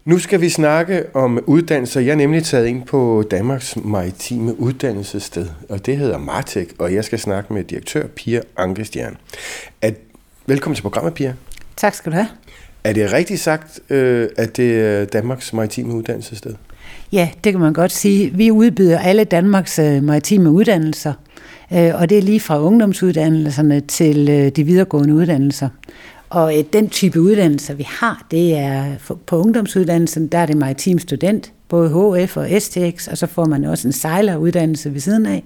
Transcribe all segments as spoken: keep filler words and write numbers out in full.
Nu skal vi snakke om uddannelser. Jeg er nemlig taget ind på Danmarks Maritime Uddannelsessted, og det hedder Martech, og jeg skal snakke med direktør Pia Ankestjern. At, velkommen til programmet, Pia. Tak skal du have. Er det rigtigt sagt, at det er Danmarks Maritime Uddannelsessted? Ja, det kan man godt sige. Vi udbyder alle Danmarks maritime uddannelser, og det er lige fra ungdomsuddannelserne til de videregående uddannelser. Og den type uddannelser, vi har, det er på ungdomsuddannelsen, der er det maritim student, både H F og S T X, og så får man også en sejleruddannelse ved siden af.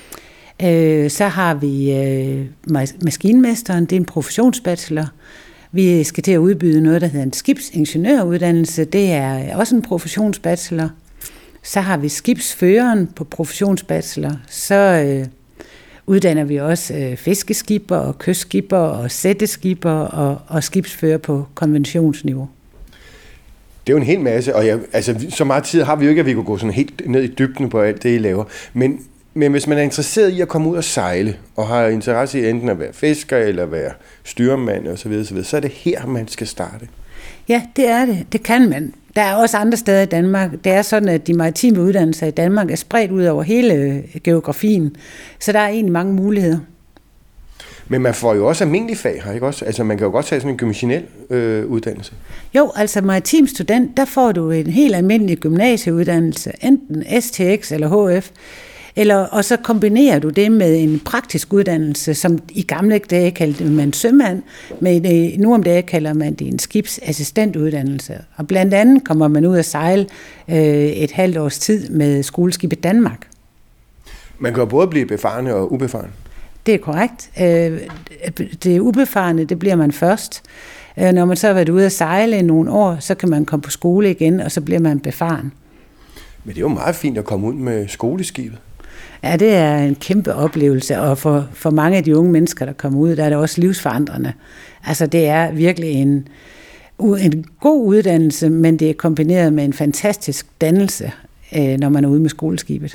Så har vi maskinmesteren, det er en professionsbachelor. Vi skal til at udbyde noget, der hedder en skibsingeniøruddannelse, det er også en professionsbachelor. Så har vi skibsføreren på professionsbachelor, så uddanner vi også øh, fiskeskipper og kystskipper og sætteskipper og, og skibsfører på konventionsniveau. Det er jo en hel masse, og jeg, altså, så meget tid har vi jo ikke, at vi kunne gå sådan helt ned i dybden på alt det, I laver. Men, men hvis man er interesseret i at komme ud og sejle, og har interesse i enten at være fisker eller være styrmand osv., så, så er det her, man skal starte. Ja, det er det. Det kan man. Der er også andre steder i Danmark. Det er sådan, at de maritime uddannelser i Danmark er spredt ud over hele geografien, så der er egentlig mange muligheder. Men man får jo også almindelige fag her, ikke også? Altså man kan jo godt tage sådan en gymnasial øh, uddannelse. Jo, altså maritim student, der får du en helt almindelig gymnasieuddannelse, enten S T X eller H F, eller, og så kombinerer du det med en praktisk uddannelse, som i gamle dage kaldte man sømand, men nu om dagen kalder man det en skibsassistentuddannelse. Og blandt andet kommer man ud at sejle øh, et halvt års tid med skoleskibet Danmark. Man kan jo både blive befarne og ubefaren. Det er korrekt. Øh, det ubefarne, det bliver man først. Øh, når man så har været ude at sejle i nogle år, så kan man komme på skole igen, og så bliver man befaren. Men det er jo meget fint at komme ud med skoleskibet. Ja, det er en kæmpe oplevelse, og for, for mange af de unge mennesker, der kommer ud, der er det også livsforandrende. Altså, det er virkelig en, en god uddannelse, men det er kombineret med en fantastisk dannelse, når man er ude med skoleskibet.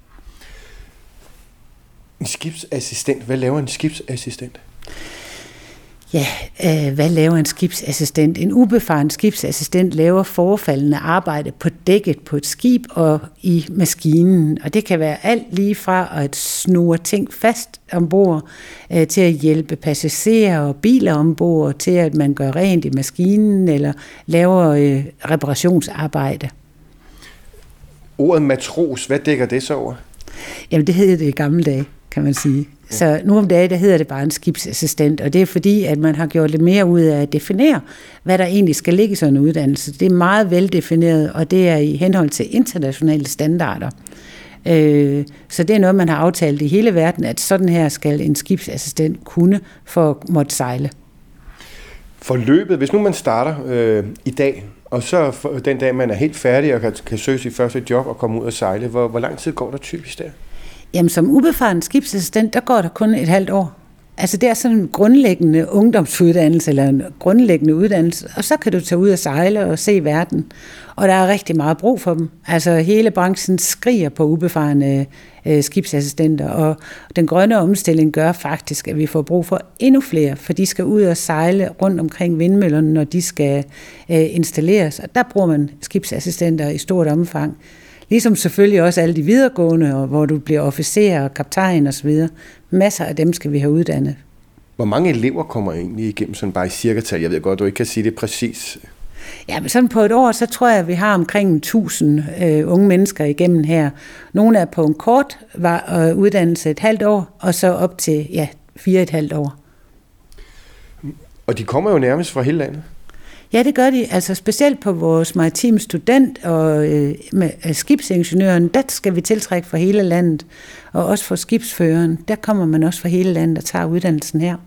En skibsassistent. Hvad laver en skibsassistent? Ja, øh, hvad laver en skibsassistent? En ubefaren skibsassistent laver forefaldende arbejde på dækket på et skib og i maskinen. Og det kan være alt lige fra at snurre ting fast ombord, øh, til at hjælpe passagerer og biler ombord, til at man gør rent i maskinen eller laver øh, reparationsarbejde. Ordet matros, hvad dækker det så over? Jamen det hed det i gamle dage, kan man sige. Så nu om dagen, der hedder det bare en skibsassistent, og det er fordi, at man har gjort lidt mere ud af at definere, hvad der egentlig skal ligge i sådan en uddannelse. Det er meget veldefineret, og det er i henhold til internationale standarder. Så det er noget, man har aftalt i hele verden, at sådan her skal en skibsassistent kunne for at måtte sejle. Forløbet, hvis nu man starter øh, i dag, og så den dag, man er helt færdig og kan, kan søge sit første job og komme ud og sejle, hvor, hvor lang tid går der typisk der? Jamen, som ubefaren skibsassistent, der går der kun et halvt år. Altså, det er sådan en grundlæggende ungdomsuddannelse, eller en grundlæggende uddannelse, og så kan du tage ud og sejle og se verden. Og der er rigtig meget brug for dem. Altså, hele branchen skriger på ubefarne øh, skibsassistenter, og den grønne omstilling gør faktisk, at vi får brug for endnu flere, for de skal ud og sejle rundt omkring vindmøllerne, når de skal øh, installeres. Og der bruger man skibsassistenter i stort omfang. Ligesom selvfølgelig også alle de videregående, hvor du bliver officer og kaptajn og så videre. Masser af dem skal vi have uddannet. Hvor mange elever kommer egentlig igennem sådan bare i cirka-tal? Jeg ved godt, du ikke kan sige det præcis. Ja, men sådan på et år, så tror jeg, at vi har omkring tusind øh, unge mennesker igennem her. Nogle er på en kort var, øh, uddannelse et halvt år, og så op til ja, fire et halvt år. Og de kommer jo nærmest fra hele landet? Ja, det gør de. Altså specielt på vores maritime student og øh, med skibsingeniøren, der skal vi tiltrække fra hele landet. Og også for skibsføreren, der kommer man også fra hele landet og tager uddannelsen her.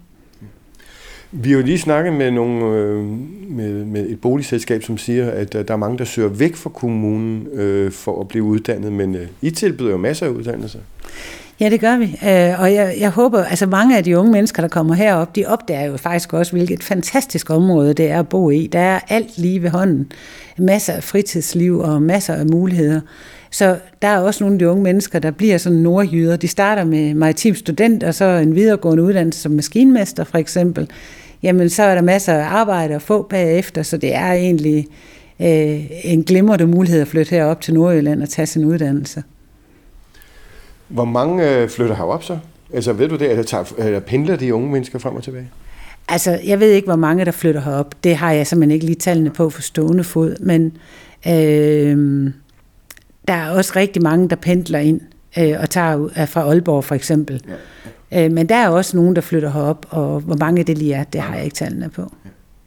Vi har jo lige snakket med, nogle, øh, med, med et boligselskab, som siger, at øh, der er mange, der søger væk fra kommunen øh, for at blive uddannet, men øh, I tilbyder jo masser af uddannelser. Ja, det gør vi. Og jeg, jeg håber, altså mange af de unge mennesker, der kommer herop, de opdager jo faktisk også, hvilket fantastisk område det er at bo i. Der er alt lige ved hånden. Masser af fritidsliv og masser af muligheder. Så der er også nogle af de unge mennesker, der bliver sådan nordjyder. De starter med maritim student og så en videregående uddannelse som maskinmester for eksempel. Jamen, så er der masser af arbejde at få bagefter, så det er egentlig øh, en glimrende mulighed at flytte herop til Nordjylland og tage sin uddannelse. Hvor mange øh, flytter herop så? Altså ved du det, at tager, eller pendler de unge mennesker frem og tilbage? Altså, jeg ved ikke, hvor mange der flytter herop. Det har jeg simpelthen ikke lige tallene på for stående fod, men øh, der er også rigtig mange, der pendler ind øh, og tager er fra Aalborg for eksempel. Ja, ja. Øh, men der er også nogen, der flytter herop, og hvor mange det lige er, det har jeg ikke tallene på. Ja.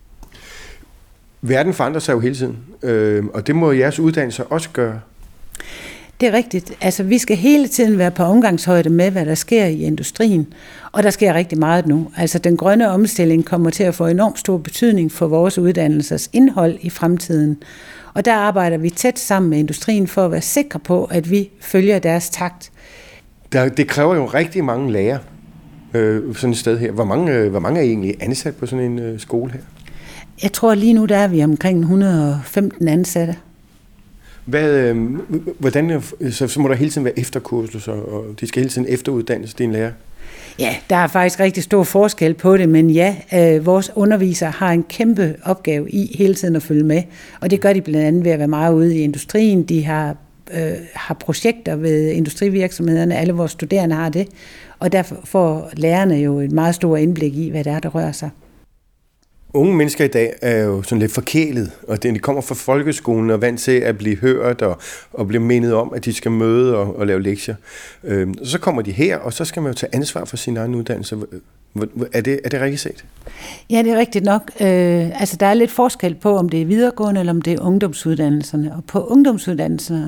Verden forandrer sig jo hele tiden, øh, og det må jeres uddannelser også gøre. Det er rigtigt. Altså, vi skal hele tiden være på omgangshøjde med, hvad der sker i industrien, og der sker rigtig meget nu. Altså, den grønne omstilling kommer til at få enormt stor betydning for vores uddannelsers indhold i fremtiden. Og der arbejder vi tæt sammen med industrien for at være sikre på, at vi følger deres takt. Der, det kræver jo rigtig mange lærere, øh, sådan et sted her. Hvor mange, øh, hvor mange er egentlig ansat på sådan en øh, skole her? Jeg tror lige nu, der er vi omkring et hundrede og femten ansatte. Hvad, øh, hvordan, så, så må der hele tiden være efterkurser, og de skal hele tiden efteruddannes, dine lærer? Ja, der er faktisk rigtig stor forskel på det, men ja, øh, vores undervisere har en kæmpe opgave i hele tiden at følge med, og det gør de blandt andet ved at være meget ude i industrien. De har, øh, har projekter ved industrivirksomhederne, alle vores studerende har det, og derfor får lærerne jo et meget stort indblik i, hvad det er, der rører sig. Unge mennesker i dag er jo sådan lidt forkælet, og de kommer fra folkeskolen og er vant til at blive hørt og, og blive mindet om, at de skal møde og, og lave lektier. Øhm, så kommer de her, og så skal man jo tage ansvar for sin egen uddannelse. Er det, er det rigtigt set? Ja, det er rigtigt nok. Øh, altså, der er lidt forskel på, om det er videregående eller om det er ungdomsuddannelserne. Og på ungdomsuddannelserne,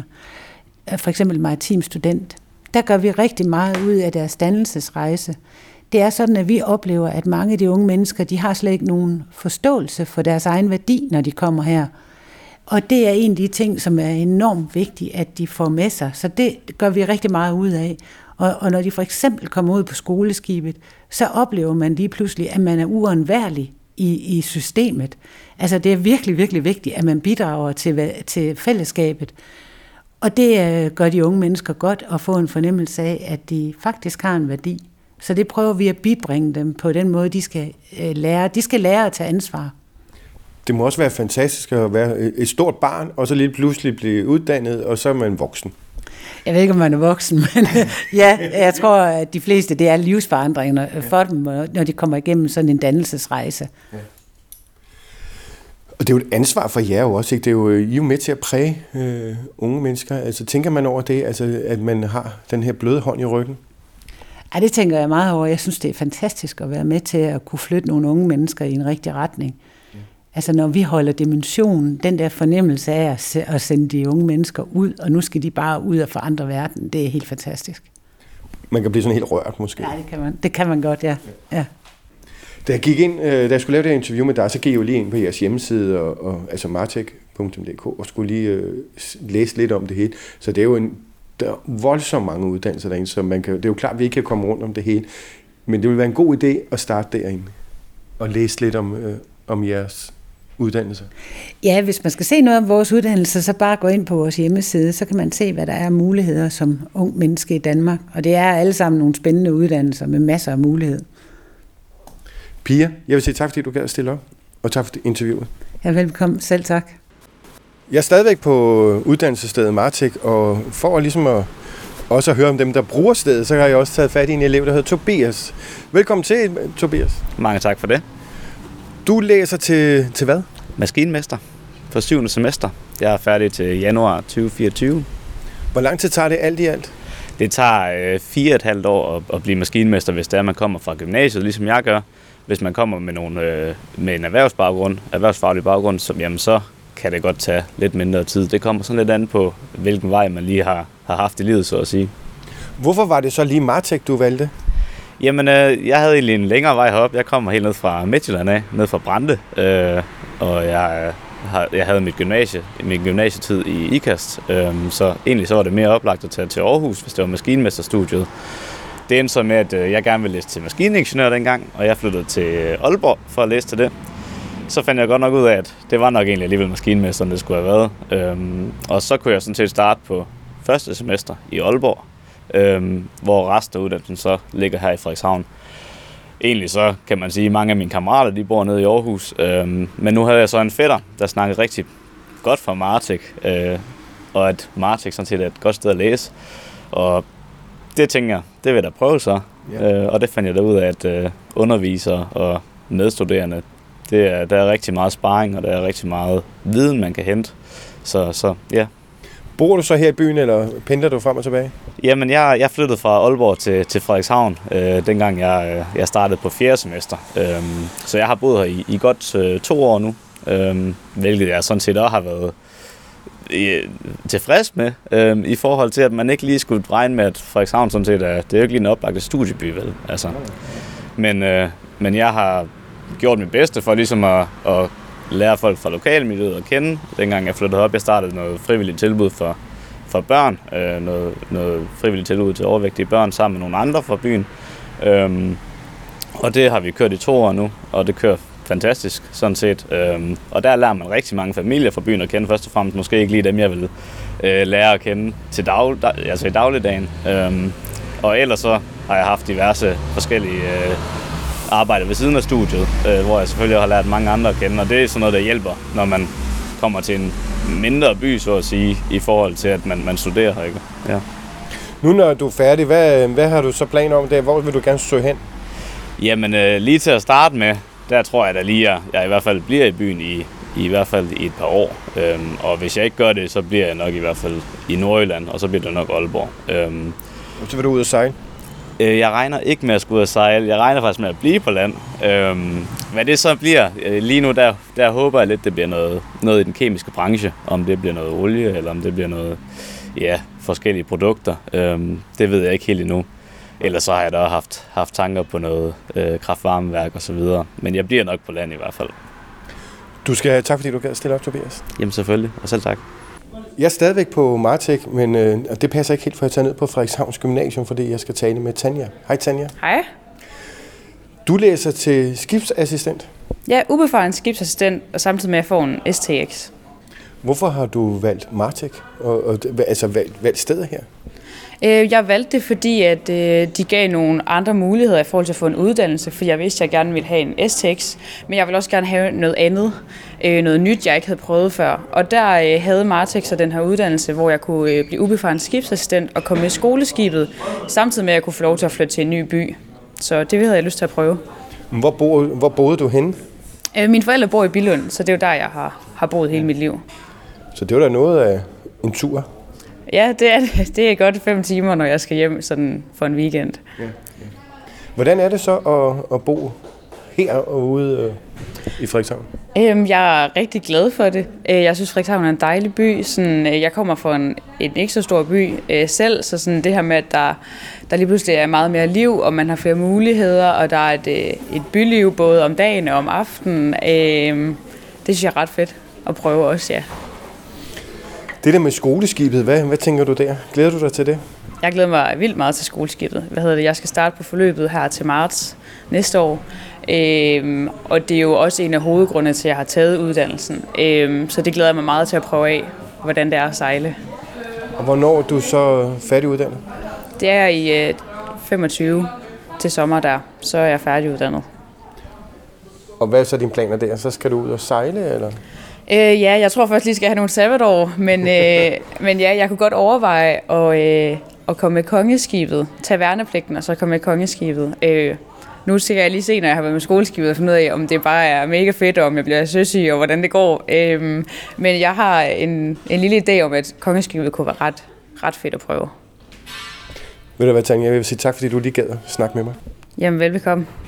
for eksempel maritim student, der gør vi rigtig meget ud af deres dannelsesrejse. Det er sådan, at vi oplever, at mange af de unge mennesker, de har slet ikke nogen forståelse for deres egen værdi, når de kommer her. Og det er en af de ting, som er enormt vigtigt, at de får med sig. Så det gør vi rigtig meget ud af. Og, og når de for eksempel kommer ud på skoleskibet, så oplever man lige pludselig, at man er uundværlig i, i systemet. Altså det er virkelig, virkelig vigtigt, at man bidrager til, til fællesskabet. Og det gør de unge mennesker godt at få en fornemmelse af, at de faktisk har en værdi. Så det prøver vi at bibringe dem på den måde, de skal lære. De skal lære at tage ansvar. Det må også være fantastisk at være et stort barn, og så lige pludselig blive uddannet, og så er man voksen. Jeg ved ikke, om man er voksen, men ja, jeg tror, at de fleste, det er livsforandringer for dem, når de kommer igennem sådan en dannelsesrejse. Ja. Og det er jo et ansvar for jer jo også, ikke? Det er jo, I er jo med til at præge øh, unge mennesker. Altså tænker man over det, altså, at man har den her bløde hånd i ryggen? Ja, det tænker jeg meget over. Jeg synes, det er fantastisk at være med til at kunne flytte nogle unge mennesker i en rigtig retning. Ja. Altså når vi holder dimensionen, den der fornemmelse af at sende de unge mennesker ud, og nu skal de bare ud og forandre verden, det er helt fantastisk. Man kan blive sådan helt rørt måske. Ja, det kan man, det kan man godt, ja. ja. Da jeg gik ind, da jeg skulle lave det her interview med dig, så gik jeg jo lige ind på jeres hjemmeside, og, og, altså martech punktum d k, og skulle lige uh, læse lidt om det hele. Så det er jo en Der er voldsomt mange uddannelser derinde, så man kan, det er jo klart, at vi ikke kan komme rundt om det hele. Men det vil være en god idé at starte derinde og læse lidt om, øh, om jeres uddannelser. Ja, hvis man skal se noget om vores uddannelser, så bare gå ind på vores hjemmeside, så kan man se, hvad der er af muligheder som ung menneske i Danmark. Og det er alle sammen nogle spændende uddannelser med masser af mulighed. Pia, jeg vil sige tak, fordi du gad at stille op, og tak for interviewet. Ja, velkommen. Selv tak. Jeg er stadigvæk på uddannelsesstedet martech, og for ligesom at også at høre om dem, der bruger stedet, så har jeg også taget fat i en elev, der hedder Tobias. Velkommen til, Tobias. Mange tak for det. Du læser til, til hvad? Maskinmester for syvende semester. Jeg er færdig til januar tyve fireogtyve. Hvor lang tid tager det alt i alt? Det tager øh, fire og et halvt år at, at blive maskinmester, hvis det er, man kommer fra gymnasiet, ligesom jeg gør. Hvis man kommer med, nogle, øh, med en erhvervsbaggrund, erhvervsfaglig baggrund, så, jamen, så kan det godt tage lidt mindre tid. Det kommer sådan lidt an på, hvilken vej man lige har, har haft i livet, så at sige. Hvorfor var det så lige martech, du valgte? Jamen, øh, jeg havde egentlig en længere vej herop. Jeg kommer helt ned fra Midtjylland af, ned fra Brande, øh, og jeg, har, jeg havde mit gymnasie, min gymnasietid i IKAST, øh, så egentlig så var det mere oplagt at tage til Aarhus, hvis det var maskinmesterstudiet. Det endte så med, at jeg gerne ville læse til maskiningeniør dengang, og jeg flyttede til Aalborg for at læse til det. Så fandt jeg godt nok ud af, at det var nok egentlig alligevel maskinmesteren, det skulle have været. Øhm, og så kunne jeg sådan set starte på første semester i Aalborg, øhm, hvor resten af uddannelsen så ligger her i Frederikshavn. Egentlig så kan man sige, at mange af mine kammerater de bor nede i Aarhus, øhm, men nu havde jeg så en fætter, der snakkede rigtig godt for Martech, øh, og at Martech sådan set er et godt sted at læse. Og det tænker jeg, det vil jeg da prøve så. Ja. Øh, og det fandt jeg da ud af, at øh, undervisere og medstuderende, det er, der er rigtig meget sparring, og der er rigtig meget viden, man kan hente. Så, så ja. Bor du så her i byen, eller pendler du frem og tilbage? Jamen, jeg, jeg flyttede fra Aalborg til, til Frederikshavn, øh, dengang jeg, jeg startede på fjerde semester. Øh, så jeg har boet her i, i godt øh, to år nu, øh, hvilket jeg sådan set også har været øh, tilfreds med, øh, i forhold til, at man ikke lige skulle regne med, at Frederikshavn sådan set er, det er jo ikke lige en oplagt studieby, vel? Altså. Men, øh, men jeg har gjort mit bedste for ligesom at, at lære folk fra lokalmiljøet at kende. Dengang jeg flyttede op, jeg startede noget frivilligt tilbud for, for børn, øh, noget, noget frivilligt tilbud til overvægtige børn sammen med nogle andre fra byen. Øhm, og det har vi kørt i to år nu, og det kører fantastisk sådan set. Øhm, og der lærer man rigtig mange familier fra byen at kende, først og fremmest måske ikke lige dem, jeg vil øh, lære at kende til dag, dag, altså i dagligdagen. Øhm, og ellers så har jeg haft diverse forskellige øh, arbejder ved siden af studiet, øh, hvor jeg selvfølgelig har lært mange andre at kende, og det er sådan noget, der hjælper, når man kommer til en mindre by, så at sige, i forhold til, at man, man studerer her, ikke? Ja. Nu når du er færdig, hvad, hvad har du så planer om der? Hvor vil du gerne søge hen? Jamen, øh, lige til at starte med, der tror jeg da lige, at jeg i hvert fald bliver i byen i, i hvert fald i et par år. Øhm, og hvis jeg ikke gør det, så bliver jeg nok i hvert fald i Nordjylland, og så bliver det nok Aalborg. Øhm, og så vil du ud og sejle? Jeg regner ikke med at skulle ud og sejle. Jeg regner faktisk med at blive på land. Øhm, hvad det så bliver, lige nu der, der håber jeg lidt, det bliver noget, noget i den kemiske branche. Om det bliver noget olie, eller om det bliver noget, ja, forskellige produkter. Øhm, det ved jeg ikke helt endnu. Ellers så har jeg da også haft, haft tanker på noget øh, kraftvarmeværk og så videre. Men jeg bliver nok på land i hvert fald. Du skal have tak, fordi du gad stille op, Tobias. Jamen selvfølgelig, og selv tak. Jeg er stadigvæk på Martech, men øh, det passer ikke helt, for jeg tager ned på Frederikshavns Gymnasium, fordi jeg skal tale med Tanja. Hej Tanja. Hej. Du læser til skibsassistent. Jeg er ubefaren skibsassistent, og samtidig med at jeg får en S T X. Hvorfor har du valgt Martech, og, og altså valgt, valgt stedet her? Jeg valgte det, fordi at de gav nogle andre muligheder i forhold til at få en uddannelse, for jeg vidste, at jeg gerne ville have en S T X, men jeg ville også gerne have noget andet, noget nyt, jeg ikke havde prøvet før. Og der havde Martech så den her uddannelse, hvor jeg kunne blive ubefaren skibsassistent og komme med skoleskibet, samtidig med at jeg kunne få lov til at flytte til en ny by. Så det havde jeg lyst til at prøve. Hvor, bo, hvor boede du henne? Mine forældre bor i Billund, så det er jo der, jeg har, har boet hele mit liv. Så det var da noget af en tur? Ja, det er, det er godt fem timer, når jeg skal hjem sådan for en weekend. Ja, ja. Hvordan er det så at, at bo herude øh, i Frederikshavn? Øhm, jeg er rigtig glad for det. Jeg synes, Frederikshavn er en dejlig by. Sådan, jeg kommer fra en, en ikke så stor by øh, selv, så sådan det her med, at der, der lige pludselig er meget mere liv, og man har flere muligheder, og der er et, et byliv både om dagen og om aftenen. Øh, det synes jeg er ret fedt at prøve også, ja. Det der med skoleskibet, hvad, hvad tænker du der? Glæder du dig til det? Jeg glæder mig vildt meget til skoleskibet. Hvad hedder det? Jeg skal starte på forløbet her til marts næste år. Øhm, og det er jo også en af hovedgrundene til, at jeg har taget uddannelsen. Øhm, så det glæder jeg mig meget til at prøve af, hvordan det er at sejle. Og hvornår er du så færdiguddannet? Det er i øh, femogtyve til sommer der, så er jeg færdiguddannet. Og hvad er så dine planer der? Så skal du ud og sejle, eller? Øh, ja, jeg tror først lige skal have nogle sabbatår, men, øh, men ja, jeg kunne godt overveje at, øh, at komme med kongeskibet, tage værnepligten og så komme med kongeskibet. Øh, nu skal jeg lige se, når jeg har været med skoleskibet, og finde ud af, om det bare er mega fedt, og om jeg bliver søsyg, og hvordan det går. Øh, men jeg har en, en lille idé om, at kongeskibet kunne være ret, ret fedt at prøve. Ved du hvad, Tanja, jeg vil sige tak, fordi du lige gad at snakke med mig. Jamen, velbekomme.